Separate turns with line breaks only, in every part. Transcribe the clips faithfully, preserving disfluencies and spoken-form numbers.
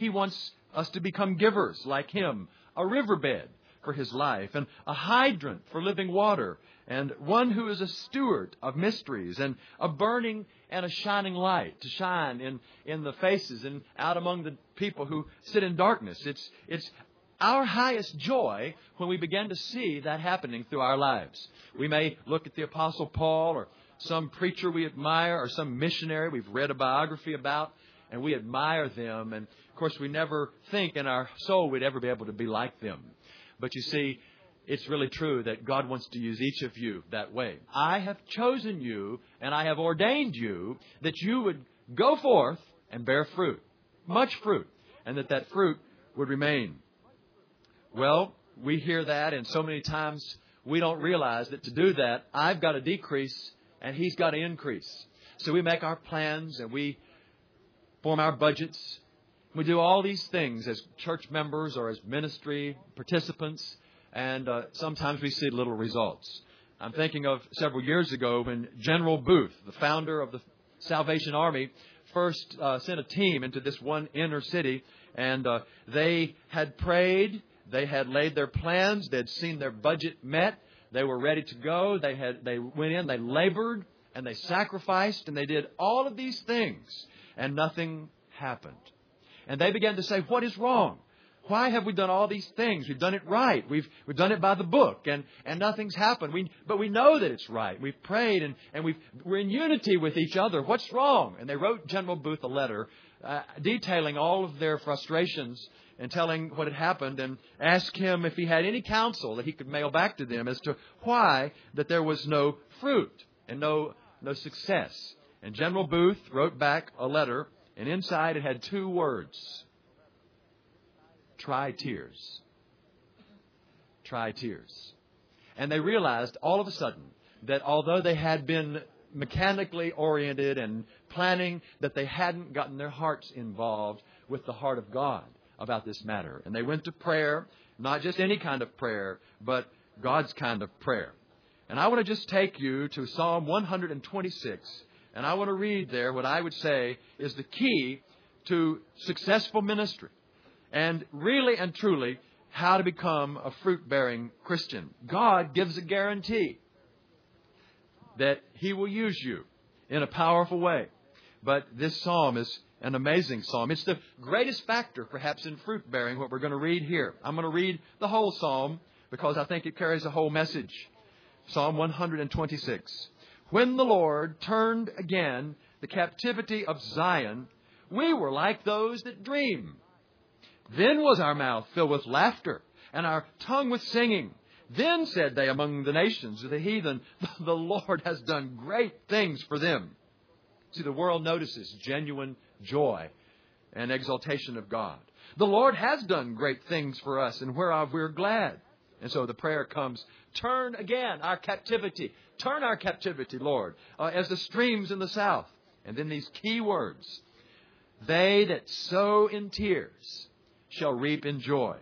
He wants us to become givers like Him, a riverbed for His life, and a hydrant for living water, and one who is a steward of mysteries, and a burning and a shining light to shine in, in the faces and out among the people who sit in darkness. It's, it's our highest joy when we begin to see that happening through our lives. We may look at the Apostle Paul or some preacher we admire or some missionary we've read a biography about, and we admire them. And, of course, we never think in our soul we'd ever be able to be like them. But you see, it's really true that God wants to use each of you that way. I have chosen you and I have ordained you that you would go forth and bear fruit, much fruit, and that that fruit would remain. Well, we hear that, and so many times we don't realize that to do that, I've got to decrease and He's got to increase. So we make our plans and we form our budgets. We do all these things as church members or as ministry participants, and uh, sometimes we see little results. I'm thinking of several years ago when General Booth, the founder of the Salvation Army, first uh, sent a team into this one inner city, and uh, they had prayed, they had laid their plans, they had seen their budget met, they were ready to go, they had they went in, they labored, and they sacrificed, and they did all of these things, and nothing happened. And they began to say, what is wrong? Why have we done all these things? We've done it right. We've we've done it by the book, and, and nothing's happened. We but we know that it's right. We've prayed, and, and we've, we're in unity with each other. What's wrong? And they wrote General Booth a letter uh, detailing all of their frustrations and telling what had happened, and asked him if he had any counsel that he could mail back to them as to why that there was no fruit and no no success. And General Booth wrote back a letter, and inside it had two words. Try tears. Try tears. And they realized all of a sudden that although they had been mechanically oriented and planning, that they hadn't gotten their hearts involved with the heart of God about this matter. And they went to prayer, not just any kind of prayer, but God's kind of prayer. And I want to just take you to Psalm one twenty-six, and I want to read there what I would say is the key to successful ministry. And really and truly, how to become a fruit-bearing Christian. God gives a guarantee that He will use you in a powerful way. But this psalm is an amazing psalm. It's the greatest factor, perhaps, in fruit-bearing, what we're going to read here. I'm going to read the whole psalm because I think it carries a whole message. Psalm one twenty-six. When the Lord turned again the captivity of Zion, we were like those that dream. Then was our mouth filled with laughter, and our tongue with singing. Then said they among the nations of the heathen, the Lord has done great things for them. See, the world notices genuine joy and exaltation of God. The Lord has done great things for us, and whereof we're glad. And so the prayer comes, turn again our captivity. Turn our captivity, Lord, uh, as the streams in the south. And then these key words, they that sow in tears shall reap in joy.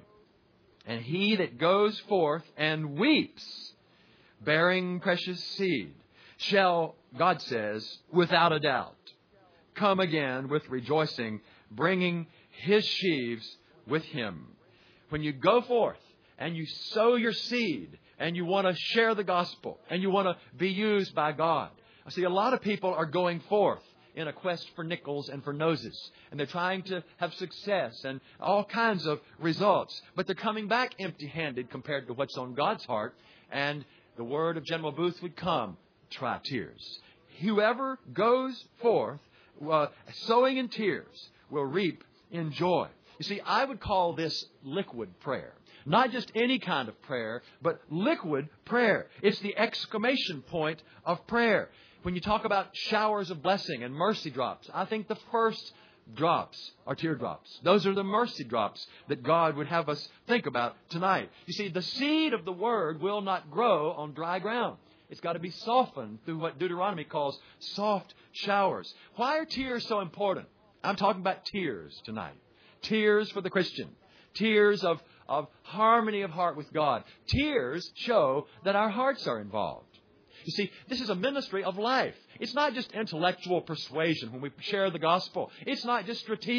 And he that goes forth and weeps, bearing precious seed, shall, God says, without a doubt, come again with rejoicing, bringing his sheaves with him. When you go forth and you sow your seed and you want to share the gospel and you want to be used by God. I see a lot of people are going forth in a quest for nickels and for noses. And they're trying to have success and all kinds of results. But they're coming back empty-handed compared to what's on God's heart. And the word of General Booth would come, try tears. Whoever goes forth uh, sowing in tears will reap in joy. You see, I would call this liquid prayer. Not just any kind of prayer, but liquid prayer. It's the exclamation point of prayer. When you talk about showers of blessing and mercy drops, I think the first drops are teardrops. Those are the mercy drops that God would have us think about tonight. You see, the seed of the Word will not grow on dry ground. It's got to be softened through what Deuteronomy calls soft showers. Why are tears so important? I'm talking about tears tonight. Tears for the Christian. Tears of, of harmony of heart with God. Tears show that our hearts are involved. You see, this is a ministry of life. It's not just intellectual persuasion when we share the gospel. It's not just strategic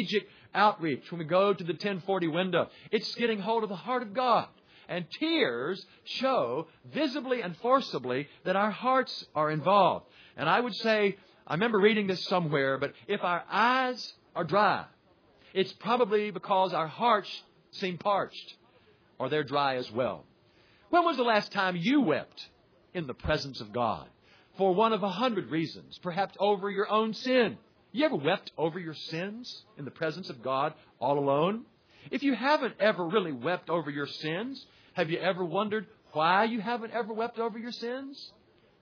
outreach, when we go to the ten forty window, it's getting hold of the heart of God. And tears show visibly and forcibly that our hearts are involved. And I would say, I remember reading this somewhere, but if our eyes are dry, it's probably because our hearts seem parched, or they're dry as well. When was the last time you wept in the presence of God? For one of a hundred reasons, perhaps over your own sin. You ever wept over your sins in the presence of God all alone? If you haven't ever really wept over your sins, have you ever wondered why you haven't ever wept over your sins?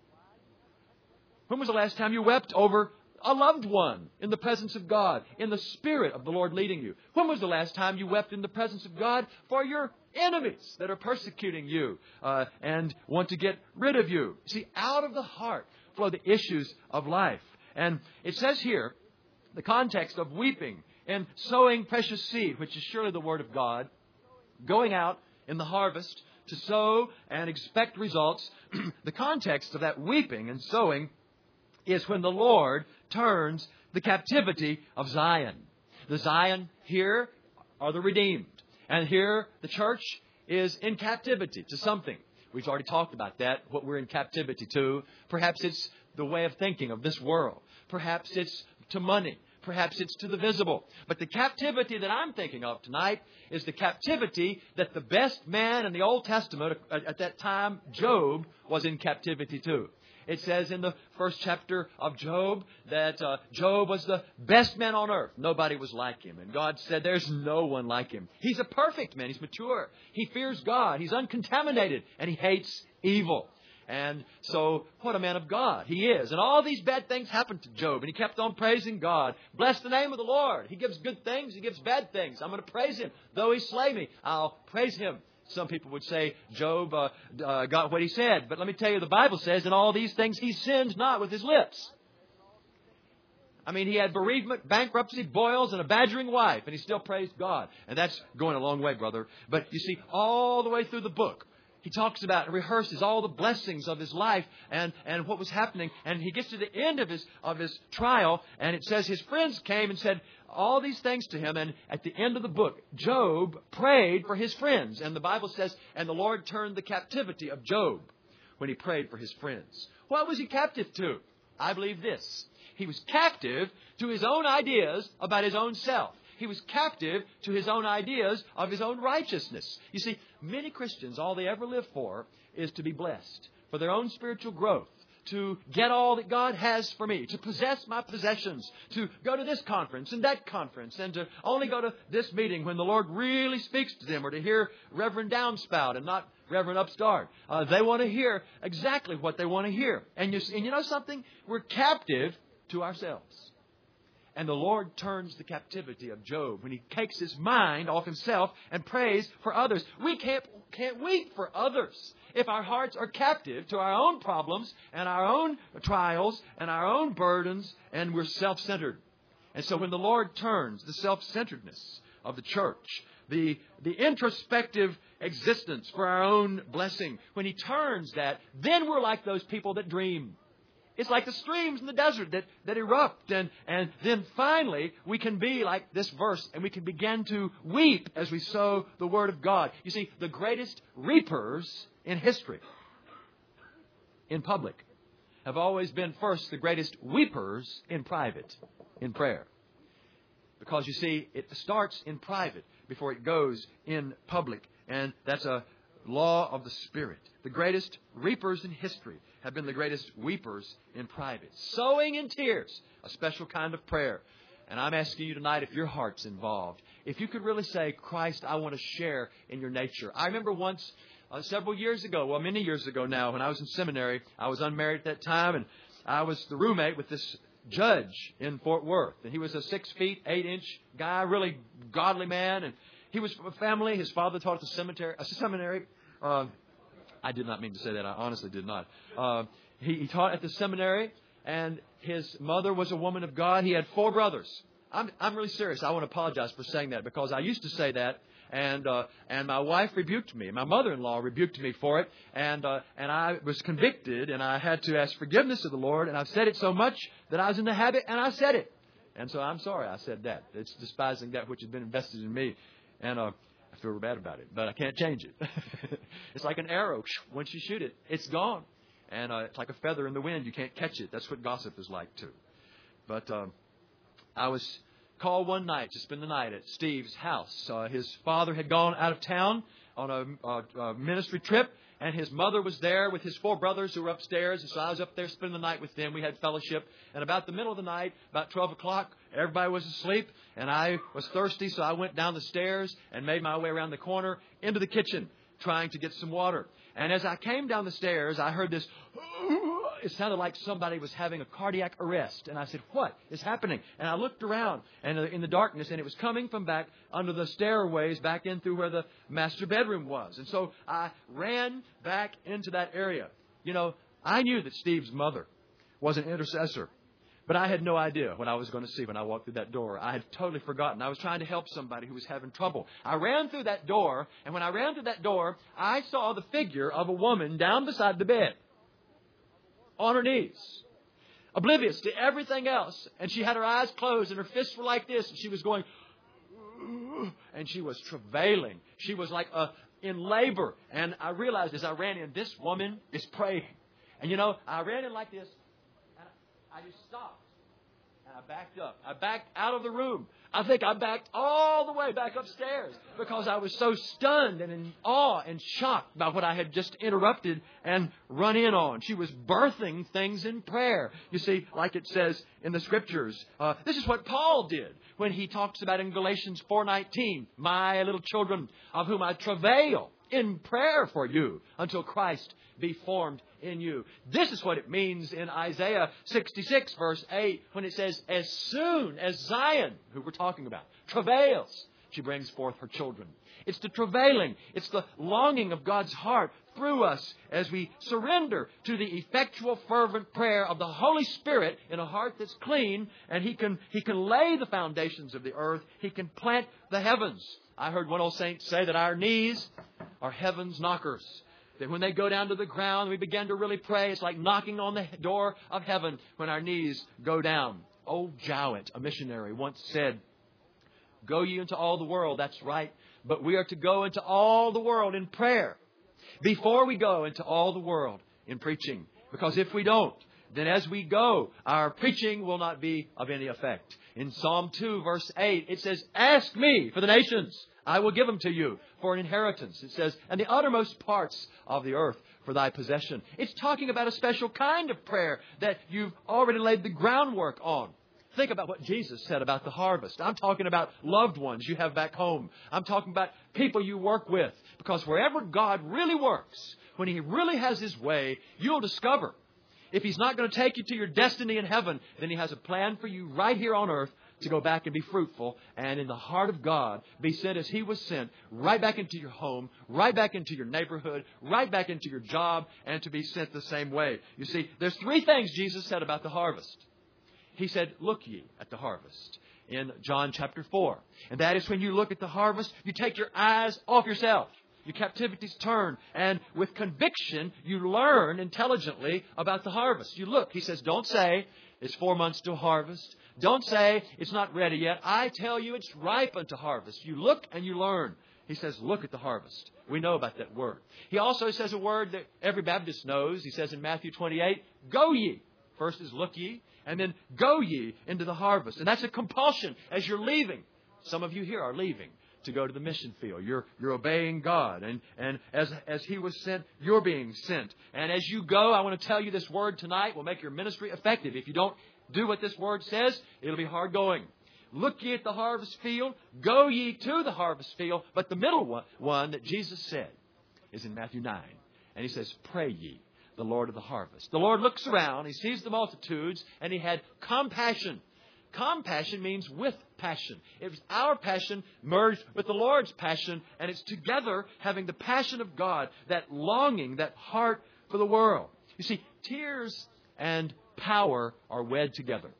When was the last time you wept over a loved one in the presence of God, in the Spirit of the Lord leading you? When was the last time you wept in the presence of God for your enemies that are persecuting you uh, and want to get rid of you? See, out of the heart flow the issues of life. And it says here, the context of weeping and sowing precious seed, which is surely the Word of God, going out in the harvest to sow and expect results. The context of that weeping and sowing is when the Lord turns the captivity of Zion. The Zion here are the redeemed. And here the church is in captivity to something. We've already talked about that, what we're in captivity to. Perhaps it's the way of thinking of this world. Perhaps it's to money. Perhaps it's to the visible. But the captivity that I'm thinking of tonight is the captivity that the best man in the Old Testament at that time, Job, was in captivity to. It says in the first chapter of Job that uh, Job was the best man on earth. Nobody was like him. And God said, there's no one like him. He's a perfect man. He's mature. He fears God. He's uncontaminated. And he hates evil. And so, what a man of God he is. And all these bad things happened to Job. And he kept on praising God. Bless the name of the Lord. He gives good things. He gives bad things. I'm going to praise Him. Though He slay me, I'll praise Him. Some people would say Job uh, uh, got what he said. But let me tell you, the Bible says in all these things he sinned not with his lips. I mean, he had bereavement, bankruptcy, boils, and a badgering wife. And he still praised God. And that's going a long way, brother. But you see, all the way through the book, he talks about and rehearses all the blessings of his life and, and what was happening. And he gets to the end of his of his trial, and it says his friends came and said all these things to him. And at the end of the book, Job prayed for his friends. And the Bible says, and the Lord turned the captivity of Job when he prayed for his friends. What was he captive to? I believe this. He was captive to his own ideas about his own self. He was captive to his own ideas of his own righteousness. You see, many Christians, all they ever live for is to be blessed, for their own spiritual growth, to get all that God has for me, to possess my possessions, to go to this conference and that conference, and to only go to this meeting when the Lord really speaks to them, or to hear Reverend Downspout and not Reverend Upstart. Uh, they want to hear exactly what they want to hear. And you, and you know something? We're captive to ourselves. And the Lord turns the captivity of Job when he takes his mind off himself and prays for others. We can't, can't weep for others if our hearts are captive to our own problems and our own trials and our own burdens, and we're self-centered. And so when the Lord turns the self-centeredness of the church, the, the introspective existence for our own blessing, when He turns that, then we're like those people that dream. It's like the streams in the desert that, that erupt. And, and then finally, we can be like this verse, and we can begin to weep as we sow the Word of God. You see, the greatest reapers in history, in public, have always been first the greatest weepers in private, in prayer. Because, you see, it starts in private before it goes in public. And that's a law of the Spirit. The greatest reapers in history have been the greatest weepers in private. Sowing in tears, a special kind of prayer. And I'm asking you tonight, if your heart's involved, if you could really say, Christ, I want to share in your nature. I remember once, uh, several years ago, well, many years ago now, when I was in seminary, I was unmarried at that time, and I was the roommate with this judge in Fort Worth. And he was a six feet, eight inch guy, really godly man. And he was from a family. His father taught at the cemetery, a seminary. Uh, I did not mean to say that. I honestly did not. Uh, he, he taught at the seminary, and his mother was a woman of God. He had four brothers. I'm, I'm really serious. I want to apologize for saying that, because I used to say that, and uh, and my wife rebuked me. My mother-in-law rebuked me for it, and uh, and I was convicted, and I had to ask forgiveness of the Lord, and I've said it so much that I was in the habit, and I said it. And so I'm sorry I said that. It's despising that which has been invested in me. And uh, I feel bad about it, but I can't change it. It's like an arrow. Once you shoot it, it's gone. And uh, it's like a feather in the wind. You can't catch it. That's what gossip is like, too. But um, I was called one night to spend the night at Steve's house. Uh, his father had gone out of town on a, a, a ministry trip, and his mother was there with his four brothers who were upstairs. And so I was up there spending the night with them. We had fellowship. And about the middle of the night, about twelve o'clock, everybody was asleep. And I was thirsty, so I went down the stairs and made my way around the corner into the kitchen, trying to get some water. And as I came down the stairs, I heard this. It sounded like somebody was having a cardiac arrest. And I said, what is happening? And I looked around and in the darkness, and it was coming from back under the stairways back in through where the master bedroom was. And so I ran back into that area. You know, I knew that Steve's mother was an intercessor, but I had no idea what I was going to see when I walked through that door. I had totally forgotten. I was trying to help somebody who was having trouble. I ran through that door, and when I ran through that door, I saw the figure of a woman down beside the bed, on her knees, oblivious to everything else. And she had her eyes closed and her fists were like this. And she was going, and she was travailing. She was like uh, in labor. And I realized as I ran in, this woman is praying. And you know, I ran in like this. And I just stopped. And I backed up. I backed out of the room. I think I backed all the way back upstairs because I was so stunned and in awe and shocked by what I had just interrupted and run in on. She was birthing things in prayer. You see, like it says in the Scriptures, uh, this is what Paul did when he talks about in Galatians four nineteen, my little children of whom I travail in prayer for you until Christ be formed in you. This is what it means in Isaiah sixty-six, verse eight, when it says, as soon as Zion, who we're talking about, travails, she brings forth her children. It's the travailing. It's the longing of God's heart through us as we surrender to the effectual, fervent prayer of the Holy Spirit in a heart that's clean, and He can, He can lay the foundations of the earth. He can plant the heavens. I heard one old saint say that our knees are heaven's knockers. That when they go down to the ground, we begin to really pray. It's like knocking on the door of heaven when our knees go down. Old Jowett, a missionary, once said, go ye into all the world. That's right. But we are to go into all the world in prayer before we go into all the world in preaching. Because if we don't, then as we go, our preaching will not be of any effect. In Psalm two, verse eight, it says, ask me for the nations. I will give them to you for an inheritance. It says, and the uttermost parts of the earth for thy possession. It's talking about a special kind of prayer that you've already laid the groundwork on. Think about what Jesus said about the harvest. I'm talking about loved ones you have back home. I'm talking about people you work with. Because wherever God really works, when He really has His way, you'll discover if He's not going to take you to your destiny in heaven, then He has a plan for you right here on earth to go back and be fruitful and in the heart of God be sent as He was sent right back into your home, right back into your neighborhood, right back into your job, and to be sent the same way. You see, there's three things Jesus said about the harvest. He said, look ye at the harvest in John chapter four. And that is when you look at the harvest, you take your eyes off yourself. Your captivities turn, and with conviction, you learn intelligently about the harvest. You look, He says, don't say it's four months to harvest. Don't say it's not ready yet. I tell you it's ripe unto harvest. You look and you learn. He says, look at the harvest. We know about that word. He also says a word that every Baptist knows. He says in Matthew twenty-eight, go ye. First is look ye, and then go ye into the harvest. And that's a compulsion as you're leaving. Some of you here are leaving to go to the mission field. You're, you're obeying God. And, and as, as He was sent, you're being sent. And as you go, I want to tell you this word tonight will make your ministry effective. If you don't do what this word says, it'll be hard going. Look ye at the harvest field. Go ye to the harvest field. But the middle one, one that Jesus said is in Matthew nine. And He says, pray ye the Lord of the harvest. The Lord looks around. He sees the multitudes. And He had compassion. Compassion means with passion. It was our passion merged with the Lord's passion. And it's together having the passion of God, that longing, that heart for the world. You see, tears and power are wed together.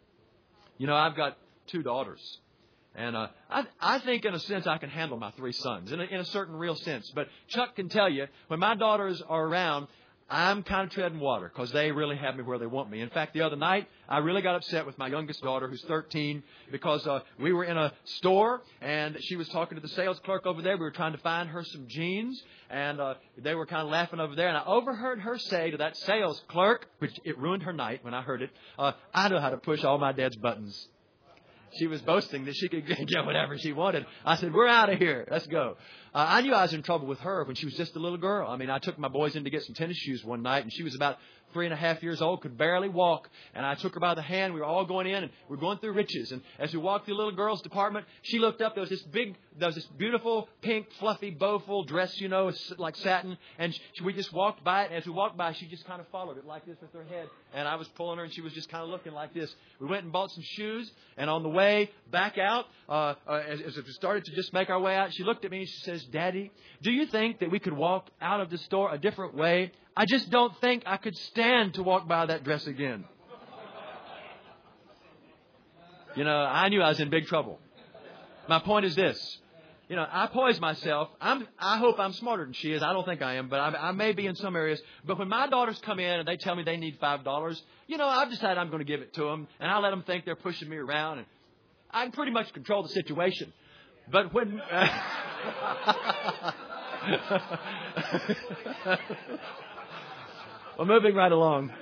You know, I've got two daughters. And uh, I, I think in a sense I can handle my three sons, in a, in a certain real sense. But Chuck can tell you, when my daughters are around, I'm kind of treading water because they really have me where they want me. In fact, the other night, I really got upset with my youngest daughter, who's thirteen, because uh, we were in a store and she was talking to the sales clerk over there. We were trying to find her some jeans, and uh, they were kind of laughing over there. And I overheard her say to that sales clerk, which it ruined her night when I heard it, uh, I know how to push all my dad's buttons. She was boasting that she could get whatever she wanted. I said, we're out of here. Let's go. Uh, I knew I was in trouble with her when she was just a little girl. I mean, I took my boys in to get some tennis shoes one night, and she was about three and a half years old, could barely walk. And I took her by the hand. We were all going in, and we were going through Riches. And as we walked through the little girl's department, she looked up. There was this big, there was this beautiful, pink, fluffy, bow-full dress, you know, like satin. And she, we just walked by it. And as we walked by, she just kind of followed it like this with her head. And I was pulling her, and she was just kind of looking like this. We went and bought some shoes. And on the way back out, uh, uh, as, as we started to just make our way out, she looked at me and she says, Daddy, do you think that we could walk out of the store a different way? I just don't think I could stand to walk by that dress again. You know, I knew I was in big trouble. My point is this. You know, I poise myself. I'm, I hope I'm smarter than she is. I don't think I am, but I, I may be in some areas. But when my daughters come in and they tell me they need five dollars, you know, I've decided I'm going to give it to them. And I let them think they're pushing me around. And I can pretty much control the situation. But when... Uh, well, moving right along.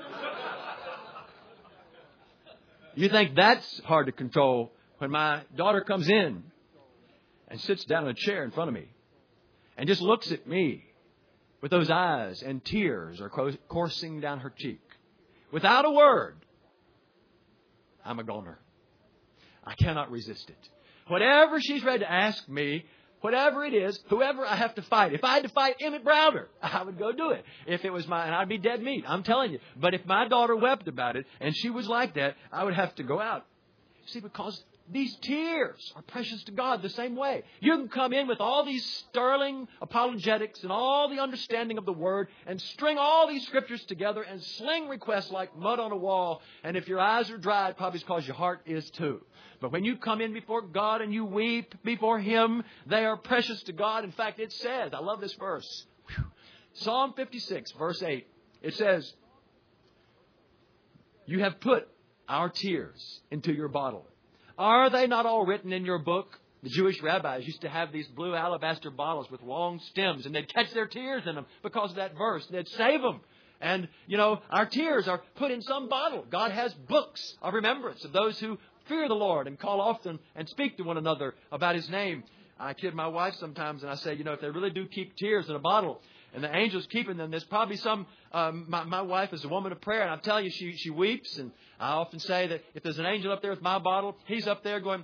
You think that's hard to control when my daughter comes in and sits down in a chair in front of me and just looks at me with those eyes, and tears are coursing down her cheek. Without a word, I'm a goner. I cannot resist it. Whatever she's ready to ask me, whatever it is, whoever I have to fight. If I had to fight Emmett Browder, I would go do it. If it was my, and I'd be dead meat. I'm telling you. But if my daughter wept about it and she was like that, I would have to go out. See, because these tears are precious to God the same way. You can come in with all these sterling apologetics and all the understanding of the Word and string all these scriptures together and sling requests like mud on a wall. And if your eyes are dry, it probably is because your heart is too. But when you come in before God and you weep before Him, they are precious to God. In fact, it says, I love this verse. Whew. Psalm fifty-six, verse eight. It says, you have put our tears into your bottle. Are they not all written in your book? The Jewish rabbis used to have these blue alabaster bottles with long stems, and they'd catch their tears in them because of that verse. They'd save them. And, you know, our tears are put in some bottle. God has books of remembrance of those who fear the Lord and call often and speak to one another about His name. I kid my wife sometimes and I say, you know, if they really do keep tears in a bottle and the angel's keeping them, there's probably some, um, my, my wife is a woman of prayer, and I'm telling you, she, she weeps. And I often say that if there's an angel up there with my bottle, he's up there going,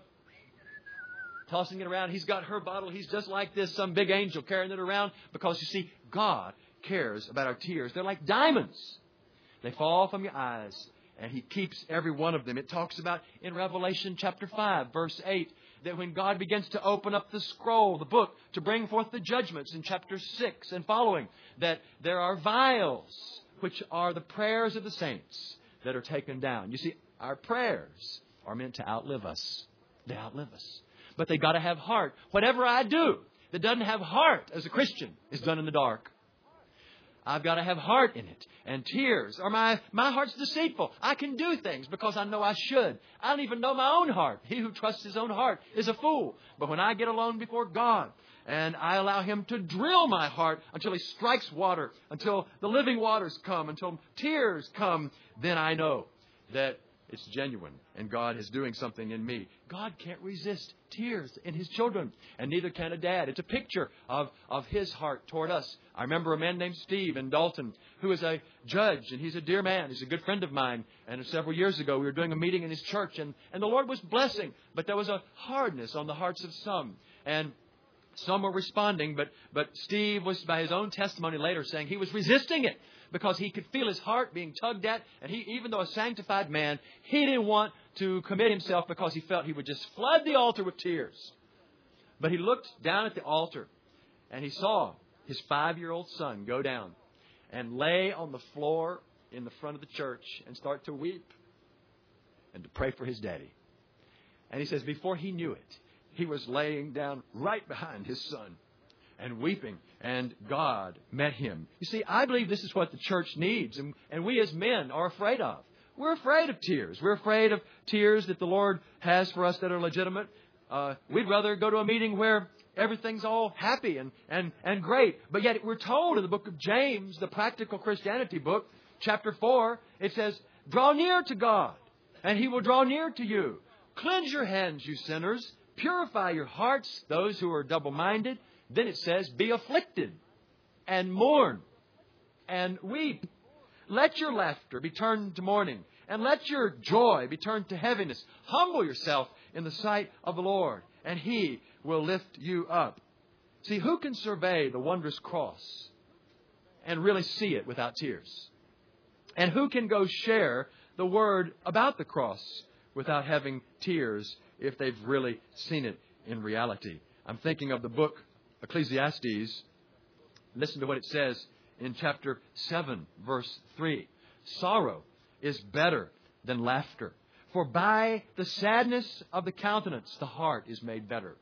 tossing it around. He's got her bottle. He's just like this, some big angel carrying it around, because you see, God cares about our tears. They're like diamonds. They fall from your eyes, and He keeps every one of them. It talks about in Revelation chapter five, verse eight, that when God begins to open up the scroll, the book, to bring forth the judgments in chapter six and following, that there are vials, which are the prayers of the saints that are taken down. You see, our prayers are meant to outlive us. They outlive us. But they got to have heart. Whatever I do that doesn't have heart as a Christian is done in the dark. I've got to have heart in it. And tears are my, my heart's deceitful. I can do things because I know I should. I don't even know my own heart. He who trusts his own heart is a fool. But when I get alone before God and I allow Him to drill my heart until He strikes water, until the living waters come, until tears come, then I know that it's genuine and God is doing something in me. God can't resist tears in His children, and neither can a dad. It's a picture of, of His heart toward us. I remember a man named Steve in Dalton who is a judge, and he's a dear man. He's a good friend of mine. And several years ago, we were doing a meeting in his church, and, and the Lord was blessing, but there was a hardness on the hearts of some. And some were responding, but, but Steve was, by his own testimony later, saying he was resisting it, because he could feel his heart being tugged at. And he, even though a sanctified man, he didn't want to commit himself because he felt he would just flood the altar with tears. But he looked down at the altar and he saw his five-year-old son go down and lay on the floor in the front of the church and start to weep and to pray for his daddy. And he says before he knew it, he was laying down right behind his son. and weeping. And God met him. You see, I believe this is what the church needs, and, and we as men are afraid of. We're afraid of tears. We're afraid of tears that the Lord has for us that are legitimate. Uh, we'd rather go to a meeting where everything's all happy and, and, and great. But yet we're told in the book of James, the practical Christianity book, chapter four, it says, draw near to God, and He will draw near to you. Cleanse your hands, you sinners. Purify your hearts, those who are double-minded. Then it says, be afflicted and mourn and weep. Let your laughter be turned to mourning, and let your joy be turned to heaviness. Humble yourself in the sight of the Lord, and He will lift you up. See, who can survey the wondrous cross and really see it without tears? And who can go share the word about the cross without having tears if they've really seen it in reality? I'm thinking of the book Ecclesiastes. Listen to what it says in chapter seven, verse three. Sorrow is better than laughter, for by the sadness of the countenance the heart is made better.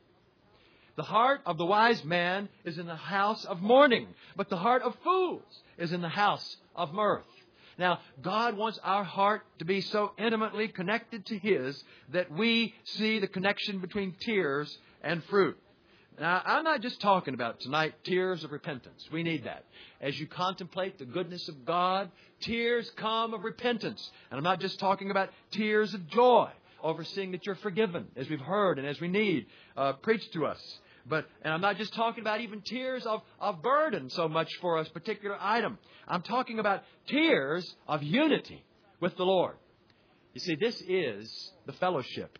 The heart of the wise man is in the house of mourning, but the heart of fools is in the house of mirth. Now, God wants our heart to be so intimately connected to His that we see the connection between tears and fruit. Now, I'm not just talking about tonight tears of repentance. We need that. As you contemplate the goodness of God, tears come of repentance. And I'm not just talking about tears of joy over seeing that you're forgiven, as we've heard and as we need uh, preached to us. But and I'm not just talking about even tears of, of burden so much for a particular item. I'm talking about tears of unity with the Lord. You see, this is the fellowship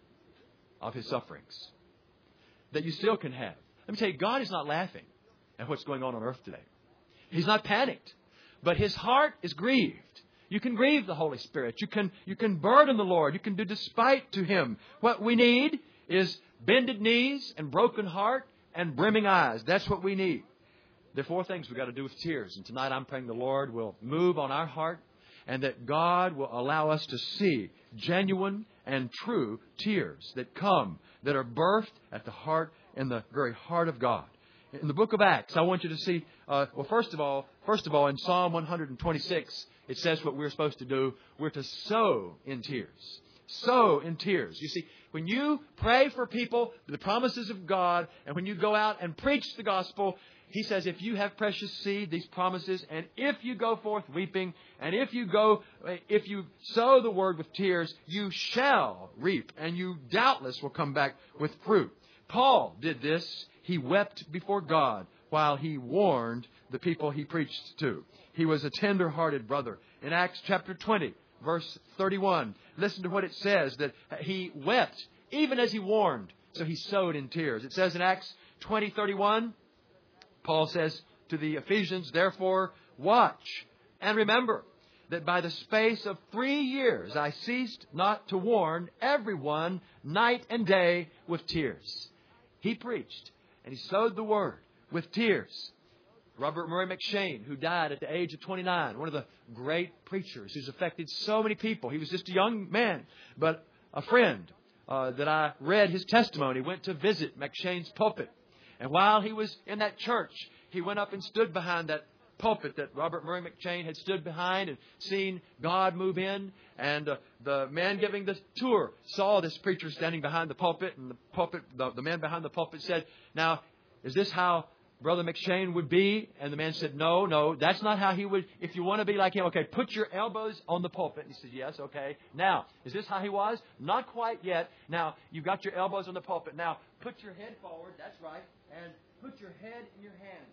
of His sufferings that you still can have. Let me tell you, God is not laughing at what's going on on earth today. He's not panicked, but His heart is grieved. You can grieve the Holy Spirit. You can, you can burden the Lord. You can do despite to Him. What we need is bended knees and broken heart and brimming eyes. That's what we need. There are four things we've got to do with tears. And tonight I'm praying the Lord will move on our heart and that God will allow us to see genuine and true tears that come, that are birthed at the heart, in the very heart of God. In the book of Acts, I want you to see, uh, well, first of all, first of all, in Psalm one twenty-six, it says what we're supposed to do. We're to sow in tears. Sow in tears. You see, when you pray for people, the promises of God, and when you go out and preach the gospel, He says, if you have precious seed, these promises, and if you go forth weeping, and if you go, if you sow the word with tears, you shall reap, and you doubtless will come back with fruit. Paul did this. He wept before God while he warned the people he preached to. He was a tender-hearted brother. In Acts chapter twenty, verse thirty-one, listen to what it says, that he wept even as he warned. So he sowed in tears. It says in Acts twenty thirty-one, Paul says to the Ephesians, therefore, watch and remember that by the space of three years I ceased not to warn everyone night and day with tears. He preached and he sowed the word with tears. Robert Murray McCheyne, who died at the age of twenty-nine, one of the great preachers who's affected so many people. He was just a young man, but a friend uh, that I read his testimony went to visit McCheyne's pulpit. And while he was in that church, he went up and stood behind that pulpit that Robert Murray McCheyne had stood behind and seen God move in. And uh, the man giving the tour saw this preacher standing behind the pulpit. And the pulpit, the, the man behind the pulpit said, now, is this how Brother McCheyne would be? And the man said, no, no, that's not how he would. If you want to be like him, okay, put your elbows on the pulpit. And he said, yes, okay. Now, is this how he was? Not quite yet. Now, you've got your elbows on the pulpit. Now, put your head forward. That's right. And put your head in your hands.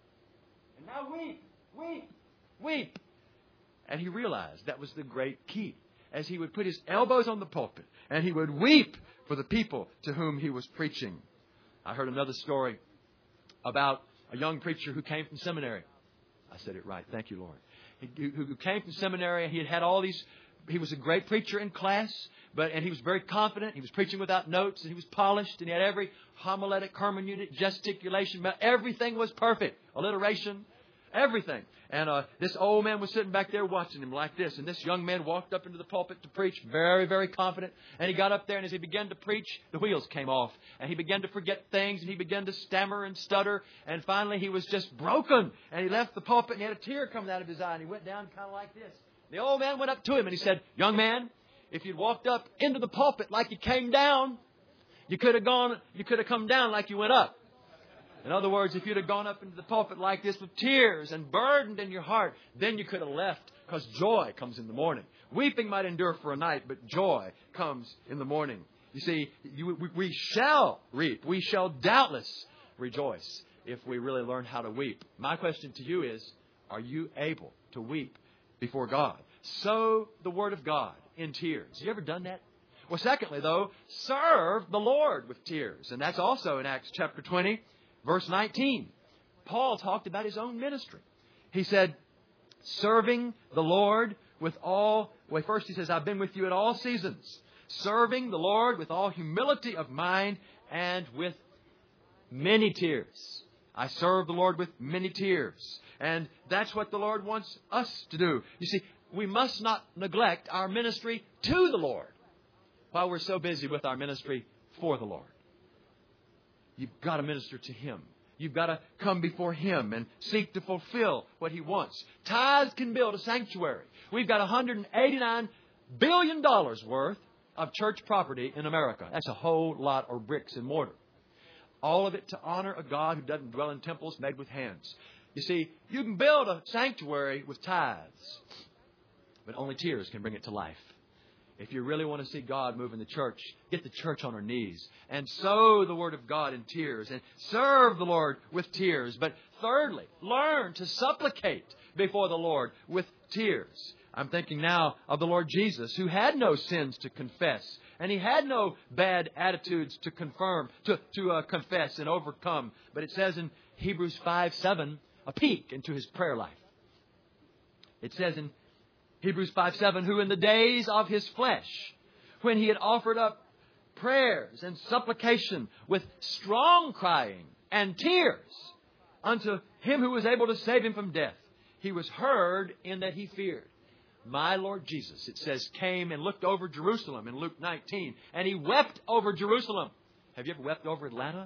And now weep, weep, weep. And he realized that was the great key. As he would put his elbows on the pulpit and he would weep for the people to whom he was preaching. I heard another story about a young preacher who came from seminary. I said it right. Thank you, Lord. He, who came from seminary. He had had all these. He was a great preacher in class, but and he was very confident. He was preaching without notes, and he was polished, and he had every homiletic, hermeneutic, gesticulation. Everything was perfect. Alliteration. everything. And uh, this old man was sitting back there watching him like this. And this young man walked up into the pulpit to preach, very, very confident. And he got up there, and as he began to preach, the wheels came off. And he began to forget things, and he began to stammer and stutter. And finally, he was just broken. And he left the pulpit, and he had a tear coming out of his eye. And he went down kind of like this. The old man went up to him, and he said, "Young man, if you'd walked up into the pulpit like you came down, you could have gone, you could have come down like you went up." In other words, if you'd have gone up into the pulpit like this with tears and burdened in your heart, then you could have left, because joy comes in the morning. Weeping might endure for a night, but joy comes in the morning. You see, you, we, we shall reap. We shall doubtless rejoice if we really learn how to weep. My question to you is, are you able to weep before God? Sow the Word of God in tears. Have you ever done that? Well, secondly, though, serve the Lord with tears. And that's also in Acts chapter twenty. Verse nineteen, Paul talked about his own ministry. He said, serving the Lord with all, well, first he says, I've been with you at all seasons. Serving the Lord with all humility of mind and with many tears. I serve the Lord with many tears. And that's what the Lord wants us to do. You see, we must not neglect our ministry to the Lord while we're so busy with our ministry for the Lord. You've got to minister to Him. You've got to come before Him and seek to fulfill what He wants. Tithes can build a sanctuary. We've got one hundred eighty-nine billion dollars worth of church property in America. That's a whole lot of bricks and mortar. All of it to honor a God who doesn't dwell in temples made with hands. You see, you can build a sanctuary with tithes, but only tears can bring it to life. If you really want to see God move in the church, get the church on her knees and sow the Word of God in tears and serve the Lord with tears. But thirdly, learn to supplicate before the Lord with tears. I'm thinking now of the Lord Jesus, who had no sins to confess, and He had no bad attitudes to confirm, to, to uh, confess and overcome. But it says in Hebrews five seven, a peek into His prayer life. It says in Hebrews five seven, who in the days of His flesh, when He had offered up prayers and supplication with strong crying and tears unto Him who was able to save Him from death, He was heard in that He feared. My Lord Jesus, it says, came and looked over Jerusalem in Luke nineteen, and He wept over Jerusalem. Have you ever wept over Atlanta?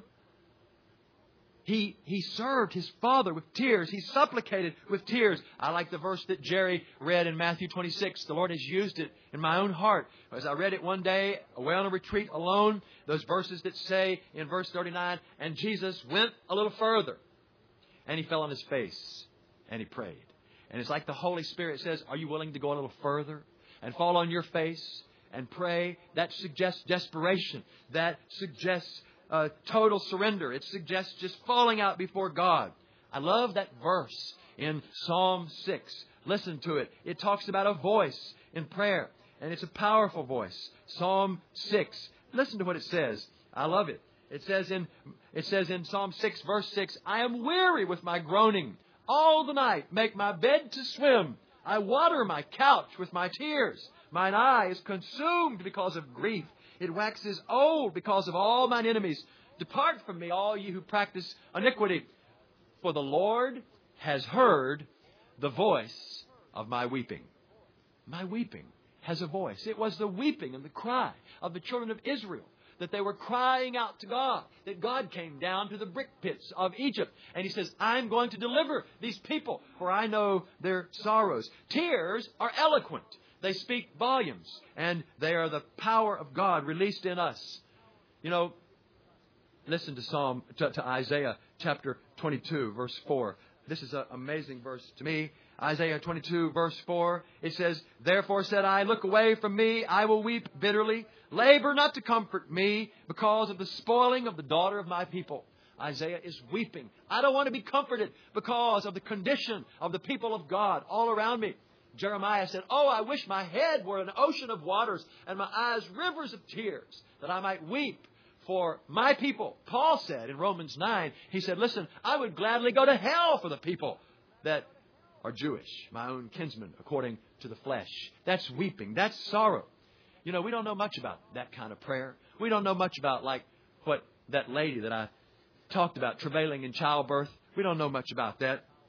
He, he served His Father with tears. He supplicated with tears. I like the verse that Jerry read in Matthew twenty-six. The Lord has used it in my own heart. As I read it one day, away on a retreat alone, those verses that say in verse thirty-nine, and Jesus went a little further, and He fell on His face, and He prayed. And it's like the Holy Spirit says, are you willing to go a little further and fall on your face and pray? That suggests desperation. That suggests Uh, total surrender. It suggests just falling out before God. I love that verse in Psalm six. Listen to it. It talks about a voice in prayer, and it's a powerful voice. Psalm six. Listen to what it says. I love it. It says in it says in Psalm six, verse six, I am weary with my groaning. All the night make my bed to swim. I water my couch with my tears. Mine eye is consumed because of grief. It waxes old because of all mine enemies. Depart from me, all you who practice iniquity. For the Lord has heard the voice of my weeping. My weeping has a voice. It was the weeping and the cry of the children of Israel, that they were crying out to God, that God came down to the brick pits of Egypt. And He says, I'm going to deliver these people, for I know their sorrows. Tears are eloquent. They speak volumes, and they are the power of God released in us. You know, listen to Psalm to, to Isaiah chapter twenty-two, verse four. This is an amazing verse to me. Isaiah twenty-two, verse four. It says, therefore said I, look away from me, I will weep bitterly. Labor not to comfort me because of the spoiling of the daughter of my people. Isaiah is weeping. I don't want to be comforted because of the condition of the people of God all around me. Jeremiah said, oh, I wish my head were an ocean of waters and my eyes rivers of tears, that I might weep for my people. Paul said in Romans nine, he said, listen, I would gladly go to hell for the people that are Jewish, my own kinsmen, according to the flesh. That's weeping. That's sorrow. You know, we don't know much about that kind of prayer. We don't know much about like what that lady that I talked about, travailing in childbirth. We don't know much about that.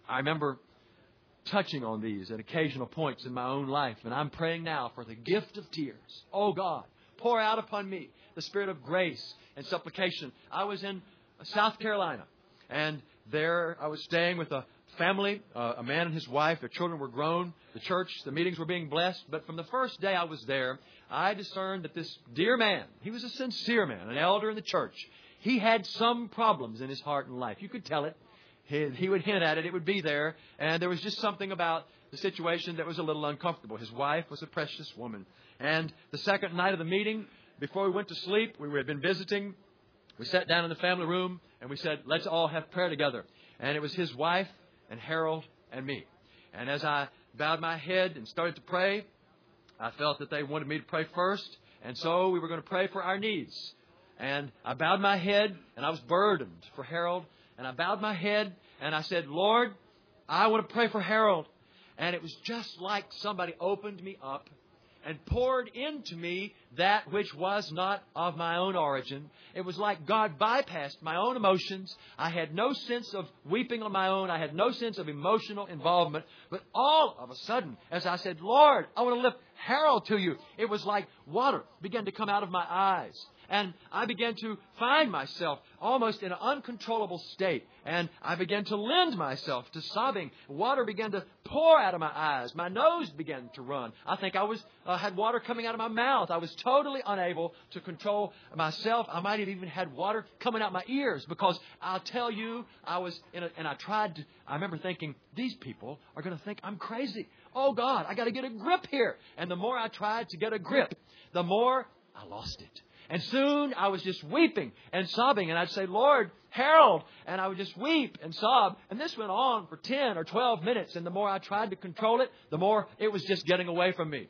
I remember touching on these at occasional points in my own life. And I'm praying now for the gift of tears. Oh God, pour out upon me the spirit of grace and supplication. I was in South Carolina, and there I was staying with a family, uh, a man and his wife. Their children were grown. The church, the meetings were being blessed. But from the first day I was there, I discerned that this dear man, he was a sincere man, an elder in the church. He had some problems in his heart and life. You could tell it. He, he would hint at it. It would be there. And there was just something about the situation that was a little uncomfortable. His wife was a precious woman. And the second night of the meeting, before we went to sleep, we had been visiting. We sat down in the family room and we said, let's all have prayer together. And it was his wife and Harold and me. And as I bowed my head and started to pray, I felt that they wanted me to pray first. And so we were going to pray for our needs. And I bowed my head and I was burdened for Harold. And I bowed my head and I said, Lord, I want to pray for Harold. And it was just like somebody opened me up and poured into me that which was not of my own origin. It was like God bypassed my own emotions. I had no sense of weeping on my own. I had no sense of emotional involvement. But all of a sudden, as I said, Lord, I want to lift Harold to you, it was like water began to come out of my eyes. And I began to find myself almost in an uncontrollable state. And I began to lend myself to sobbing. Water began to pour out of my eyes. My nose began to run. I think I was uh, had water coming out of my mouth. I was totally unable to control myself. I might have even had water coming out my ears because I'll tell you, I was in a, and I tried to, I remember thinking, these people are going to think I'm crazy. Oh God, I got to get a grip here. And the more I tried to get a grip, the more I lost it. And soon I was just weeping and sobbing. And I'd say, Lord, Harold. And I would just weep and sob. And this went on for ten or twelve minutes. And the more I tried to control it, the more it was just getting away from me.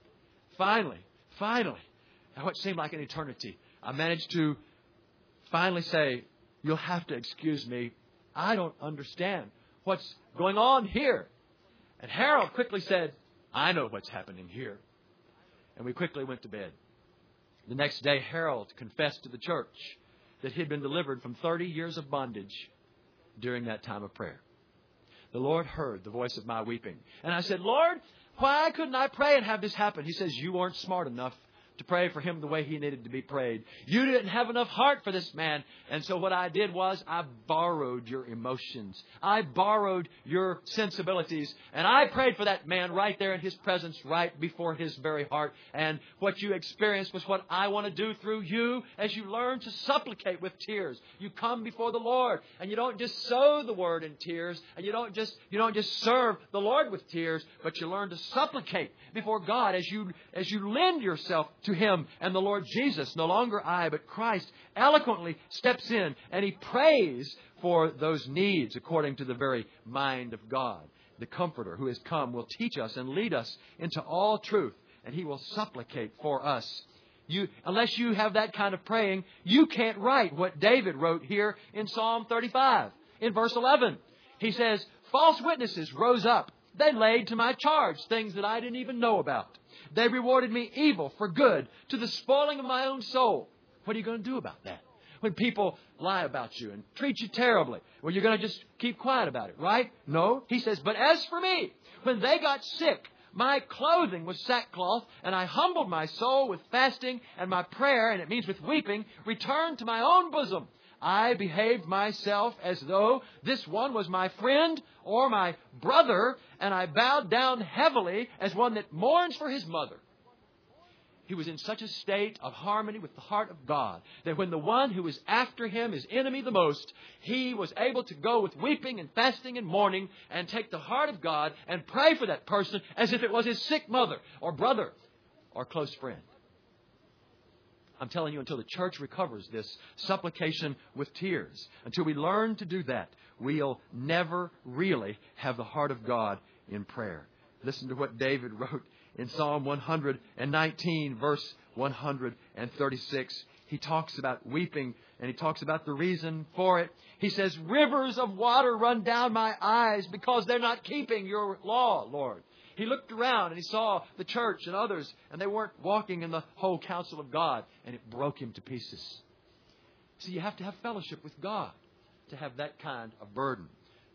Finally, finally, what seemed like an eternity, I managed to finally say, you'll have to excuse me. I don't understand what's going on here. And Harold quickly said, I know what's happening here. And we quickly went to bed. The next day, Harold confessed to the church that he had been delivered from thirty years of bondage during that time of prayer. The Lord heard the voice of my weeping. And I said, Lord, why couldn't I pray and have this happen? He says, you weren't smart enough to pray for him the way he needed to be prayed. You didn't have enough heart for this man. And so what I did was I borrowed your emotions. I borrowed your sensibilities. And I prayed for that man right there in his presence, right before his very heart. And what you experienced was what I want to do through you as you learn to supplicate with tears. You come before the Lord and you don't just sow the word in tears, and you don't just you don't just serve the Lord with tears, but you learn to supplicate before God as you as you lend yourself to Him. And the Lord Jesus, no longer I, but Christ, eloquently steps in and He prays for those needs according to the very mind of God. The Comforter who has come will teach us and lead us into all truth, and He will supplicate for us. You, unless you have that kind of praying, you can't write what David wrote here in Psalm thirty-five. In verse eleven, he says, false witnesses rose up. They laid to my charge things that I didn't even know about. They rewarded me evil for good, to the spoiling of my own soul. What are you going to do about that? When people lie about you and treat you terribly, well, you're going to just keep quiet about it, right? No. He says, but as for me, when they got sick, my clothing was sackcloth, and I humbled my soul with fasting, and my prayer, and it means with weeping, returned to my own bosom. I behaved myself as though this one was my friend or my brother, and I bowed down heavily as one that mourns for his mother. He was in such a state of harmony with the heart of God that when the one who was after him, his enemy the most, he was able to go with weeping and fasting and mourning and take the heart of God and pray for that person as if it was his sick mother or brother or close friend. I'm telling you, until the church recovers this supplication with tears, until we learn to do that, we'll never really have the heart of God in prayer. Listen to what David wrote in Psalm one nineteen, verse one thirty-six. He talks about weeping, and he talks about the reason for it. He says, rivers of water run down my eyes because they're not keeping your law, Lord. He looked around and he saw the church and others, and they weren't walking in the whole counsel of God, and it broke him to pieces. See, you have to have fellowship with God to have that kind of burden.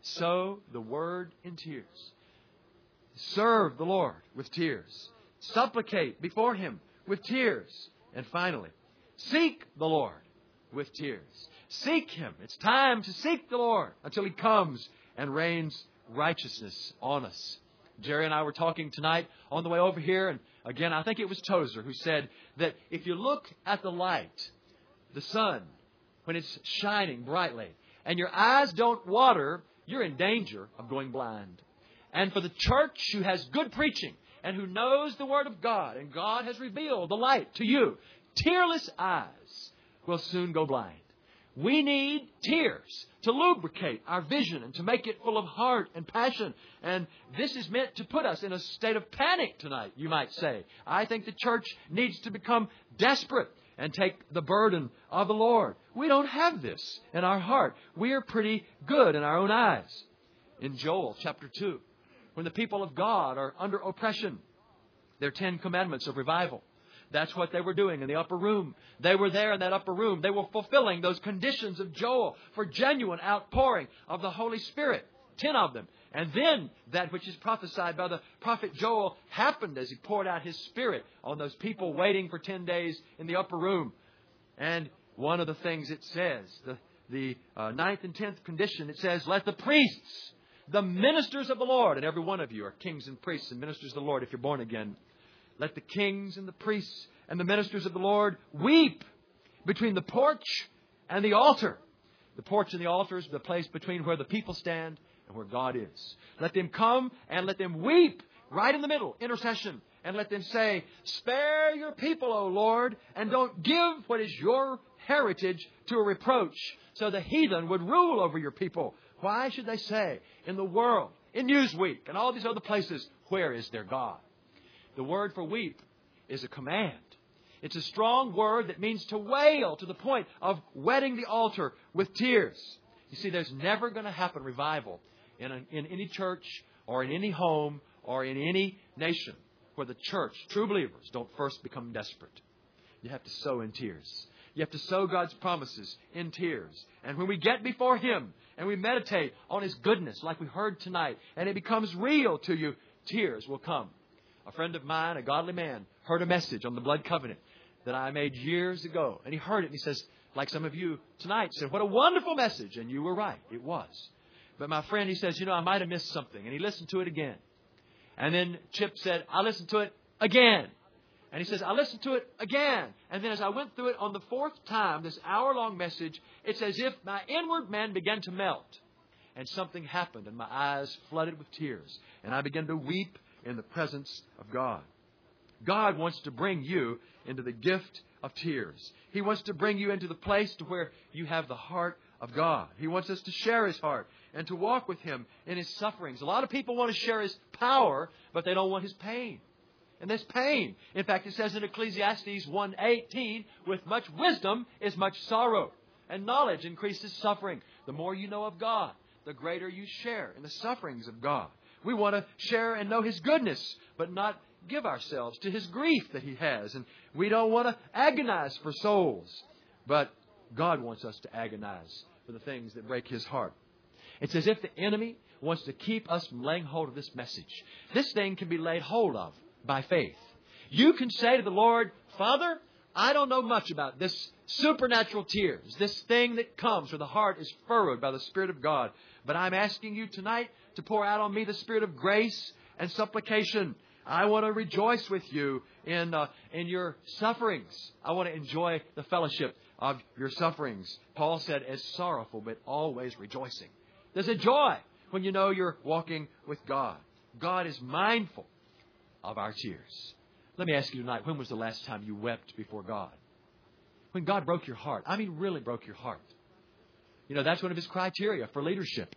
Sow the Word in tears. Serve the Lord with tears. Supplicate before Him with tears. And finally, seek the Lord with tears. Seek Him. It's time to seek the Lord until He comes and rains righteousness on us. Jerry and I were talking tonight on the way over here, and again, I think it was Tozer who said that if you look at the light, the sun, when it's shining brightly, and your eyes don't water, you're in danger of going blind. And for the church who has good preaching and who knows the Word of God, and God has revealed the light to you, tearless eyes will soon go blind. We need tears to lubricate our vision and to make it full of heart and passion. And this is meant to put us in a state of panic tonight, you might say. I think the church needs to become desperate and take the burden of the Lord. We don't have this in our heart. We are pretty good in our own eyes. In Joel chapter two, when the people of God are under oppression, their Ten Commandments of revival. That's what they were doing in the upper room. They were there in that upper room. They were fulfilling those conditions of Joel for genuine outpouring of the Holy Spirit. Ten of them. And then that which is prophesied by the prophet Joel happened as he poured out his Spirit on those people waiting for ten days in the upper room. And one of the things it says, the, the uh, ninth and tenth condition, it says, let the priests, the ministers of the Lord, and every one of you are kings and priests and ministers of the Lord if you're born again. Let the kings and the priests and the ministers of the Lord weep between the porch and the altar. The porch and the altar is the place between where the people stand and where God is. Let them come and let them weep right in the middle, intercession. And let them say, spare your people, O Lord, and don't give what is your heritage to a reproach, so the heathen would rule over your people. Why should they say in the world, in Newsweek and all these other places, where is their God? The word for weep is a command. It's a strong word that means to wail to the point of wetting the altar with tears. You see, there's never going to happen revival in, a, in any church or in any home or in any nation where the church, true believers, don't first become desperate. You have to sow in tears. You have to sow God's promises in tears. And when we get before Him and we meditate on His goodness like we heard tonight, and it becomes real to you, tears will come. A friend of mine, a godly man, heard a message on the blood covenant that I made years ago. And he heard it and he says, like some of you tonight, said, what a wonderful message. And you were right. It was. But my friend, he says, you know, I might have missed something. And he listened to it again. And then Chip said, I listened to it again. And he says, I listened to it again. And then as I went through it on the fourth time, this hour-long message, it's as if my inward man began to melt. And something happened and my eyes flooded with tears. And I began to weep in the presence of God. God wants to bring you into the gift of tears. He wants to bring you into the place to where you have the heart of God. He wants us to share His heart and to walk with Him in His sufferings. A lot of people want to share His power, but they don't want His pain. And there's pain. In fact, it says in Ecclesiastes one eighteen, with much wisdom is much sorrow, and knowledge increases suffering. The more you know of God, the greater you share in the sufferings of God. We want to share and know His goodness, but not give ourselves to His grief that He has. And we don't want to agonize for souls. But God wants us to agonize for the things that break His heart. It's as if the enemy wants to keep us from laying hold of this message. This thing can be laid hold of by faith. You can say to the Lord, Father, I don't know much about this supernatural tears, this thing that comes where the heart is furrowed by the Spirit of God. But I'm asking you tonight to pour out on me the Spirit of grace and supplication. I want to rejoice with you in uh, in your sufferings. I want to enjoy the fellowship of your sufferings. Paul said, as sorrowful, but always rejoicing. There's a joy when you know you're walking with God. God is mindful of our tears. Let me ask you tonight, when was the last time you wept before God? When God broke your heart. I mean, really broke your heart. You know, that's one of His criteria for leadership.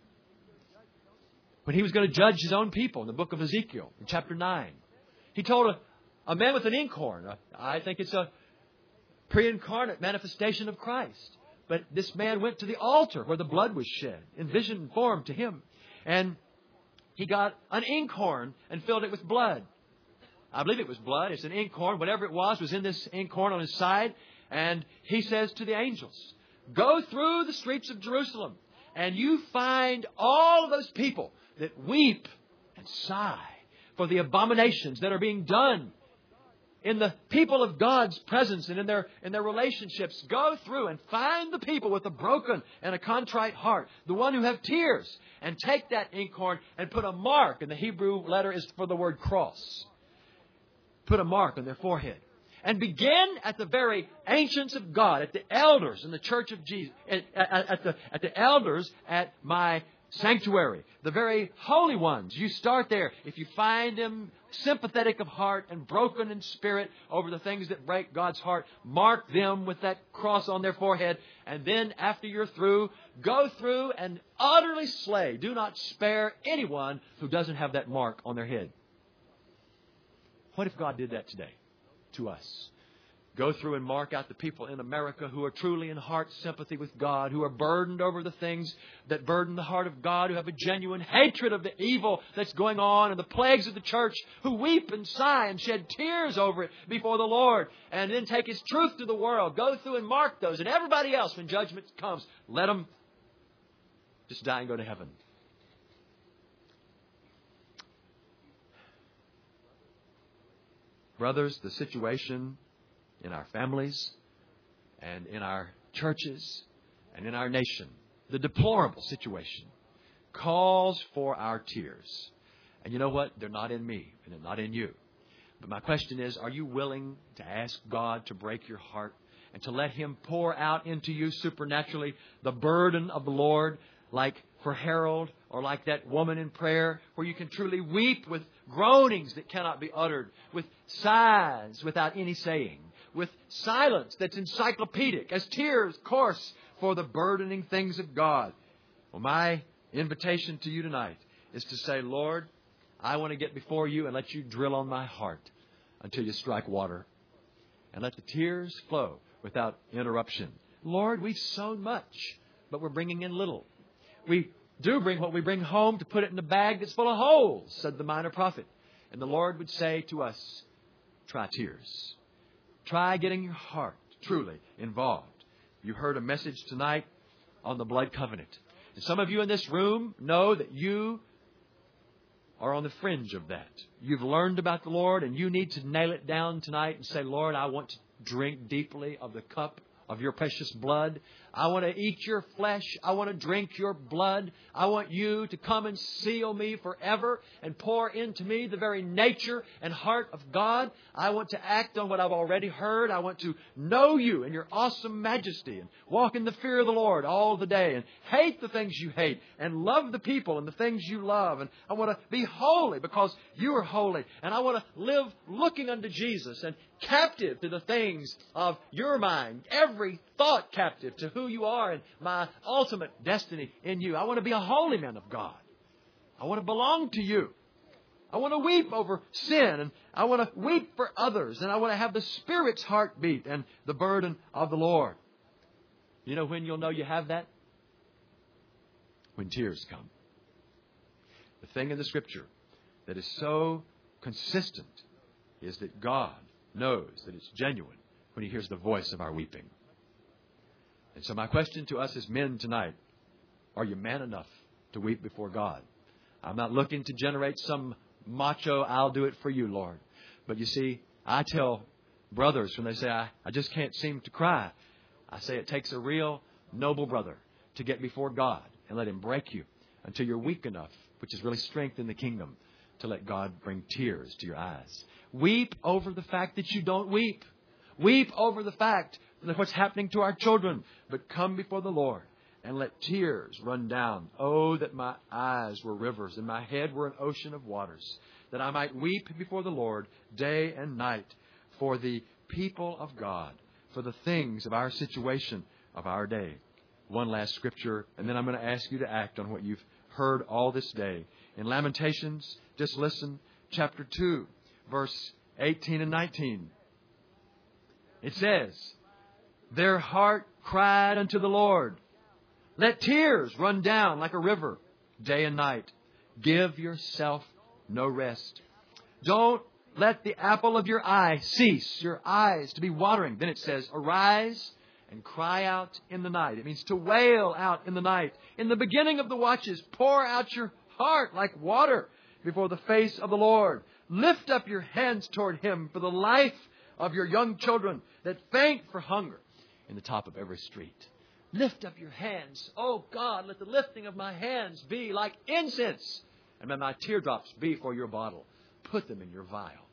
When He was going to judge His own people in the book of Ezekiel, in chapter nine, He told a, a man with an inkhorn, a, I think it's a pre-incarnate manifestation of Christ. But this man went to the altar where the blood was shed, in vision and form to him. And he got an inkhorn and filled it with blood. I believe it was blood. It's an inkhorn. Whatever it was was in this inkhorn on his side. And he says to the angels, go through the streets of Jerusalem and you find all of those people that weep and sigh for the abominations that are being done in the people of God's presence and in their, in their relationships, go through and find the people with a broken and a contrite heart, the one who have tears, and take that inkhorn and put a mark, and the Hebrew letter is for the word cross. Put a mark on their forehead. And begin at the very ancients of God, at the elders in the church of Jesus, at, at, at, the, at the elders at my sanctuary, the very holy ones. You start there. If you find them sympathetic of heart and broken in spirit over the things that break God's heart, mark them with that cross on their forehead. And then after you're through, go through and utterly slay. Do not spare anyone who doesn't have that mark on their head. What if God did that today to us? Go through and mark out the people in America who are truly in heart sympathy with God, who are burdened over the things that burden the heart of God, who have a genuine hatred of the evil that's going on and the plagues of the church, who weep and sigh and shed tears over it before the Lord, and then take His truth to the world. Go through and mark those. And everybody else, when judgment comes, let them just die and go to heaven. Brothers, the situation in our families and in our churches and in our nation, the deplorable situation, calls for our tears. And you know what? They're not in me and they're not in you. But my question is, are you willing to ask God to break your heart and to let Him pour out into you supernaturally the burden of the Lord, like for Harold or like that woman in prayer, where you can truly weep with groanings that cannot be uttered, with sighs without any saying, with silence that's encyclopedic, as tears course for the burdening things of God. Well, my invitation to you tonight is to say, Lord, I want to get before You and let You drill on my heart until You strike water. And let the tears flow without interruption. Lord, we've sown much, but we're bringing in little. We do bring what we bring home to put it in a bag that's full of holes, said the minor prophet. And the Lord would say to us, try tears. Try getting your heart truly involved. You heard a message tonight on the blood covenant. And some of you in this room know that you are on the fringe of that. You've learned about the Lord and you need to nail it down tonight and say, Lord, I want to drink deeply of the cup of Your precious blood. I want to eat Your flesh. I want to drink Your blood. I want You to come and seal me forever and pour into me the very nature and heart of God. I want to act on what I've already heard. I want to know You in Your awesome majesty and walk in the fear of the Lord all the day and hate the things you hate and love the people and the things you love. And I want to be holy because You are holy. And I want to live looking unto Jesus and captive to the things of Your mind. Every thought captive to who You are and my ultimate destiny in You. I want to be a holy man of God. I want to belong to You. I want to weep over sin and I want to weep for others and I want to have the Spirit's heartbeat and the burden of the Lord. You know when you'll know you have that? When tears come. The thing in the Scripture that is so consistent is that God knows that it's genuine when He hears the voice of our weeping. And so my question to us as men tonight, are you man enough to weep before God? I'm not looking to generate some macho, I'll do it for You, Lord. But you see, I tell brothers when they say, I, I just can't seem to cry. I say it takes a real noble brother to get before God and let Him break you until you're weak enough, which is really strength in the kingdom, to let God bring tears to your eyes. Weep over the fact that you don't weep. Weep over the fact that what's happening to our children. But come before the Lord and let tears run down. Oh, that my eyes were rivers and my head were an ocean of waters, that I might weep before the Lord day and night for the people of God, for the things of our situation of our day. One last scripture, and then I'm going to ask you to act on what you've heard all this day. In Lamentations, just listen, chapter two, verse eighteen and nineteen. It says, their heart cried unto the Lord. Let tears run down like a river day and night. Give yourself no rest. Don't let the apple of your eye cease, your eyes to be watering. Then it says, arise and cry out in the night. It means to wail out in the night. In the beginning of the watches, pour out your heart like water before the face of the Lord. Lift up your hands toward Him for the life of your young children that faint for hunger in the top of every street. Lift up your hands. Oh God, let the lifting of my hands be like incense, and may my teardrops be for your bottle. Put them in your vial.